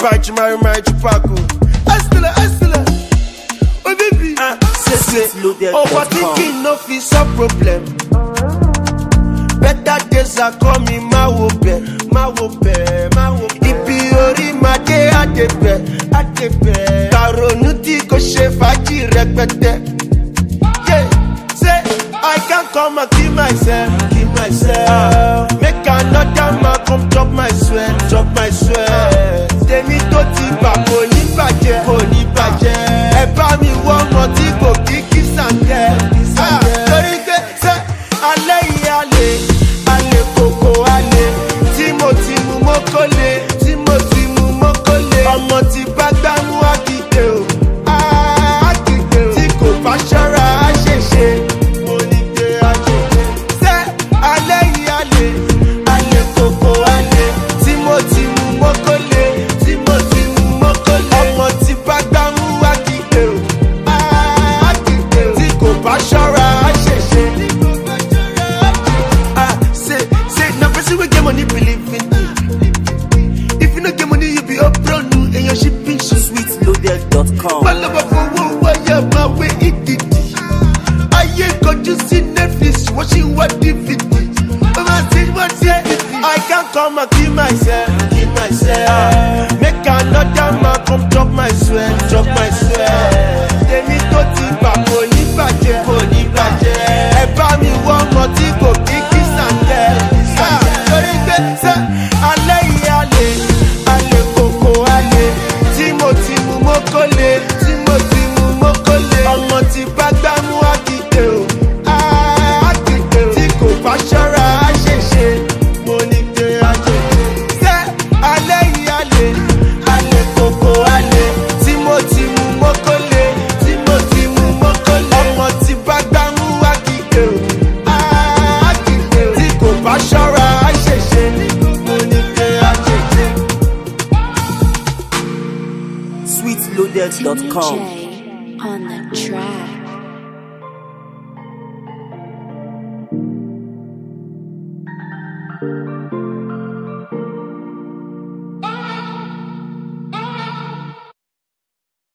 Bite my chupaco. Estela. Oh baby, overthinking no fit solve problem. Better days are coming, ma wo be. Ibi ori ma de adepe. Karonu ti ko se faji rẹpẹtẹ. Yeah, say I can't come and kill myself. Make another man come chop my sweat. Tèmi tó ti bà kò ní bàjẹ́. Ẹ bá mi wọ ọmọ tí kò kí sàǹdẹ̀. Torí pé ṣé alẹ́ yìí alẹ́ kòkó alẹ́. Tí mo ti mú mọ́kọ́lé. Ọmọ tí bá gbá mú àkìdè o. Tí kò bá ṣọ́ra á ṣèṣe. Mo ní pé á ṣèṣe. Ṣé alẹ́ yìí alẹ́ kòkó alẹ́. Tí mo ti mú mọ́kọ́lé. Ọmọ tí bá gbá mú àkìdè o. Tí kò bá ṣọ́ra á ṣèṣe. Say na person wey get money believe in. If you no get money, you be up brown. And your shipping sweetloaded.com. Palava for wire my way it. I ain't got to see Netflix watching what DVD. I can't come and kill myself. Make another man come chop my sweat. Tèmi tó ti bà kò ní bàjẹ́. Ẹ bá mi wọ ọmọ tí kò kí sàǹdẹ̀. Torí pé ṣé alẹ́ yìí alẹ́ kòkó alẹ́. Tí mo ti mú mọ́kọ́lé. Ọmọ tí bá gbá mú àkìdè o. Tí kò bá ṣọ́ra á ṣèṣe. Mo ní pé á ṣèṣe. Ṣé alẹ́ yìí alẹ́ kòkó alẹ́. Tí mo ti mú mọ́kọ́lé. Ọmọ tí bá gbá mú àkìdè o. Tí kò bá ṣọ́ra á ṣèṣe. Mo ní pé á ṣèṣe. Sweetloaded.com. DJ on the track.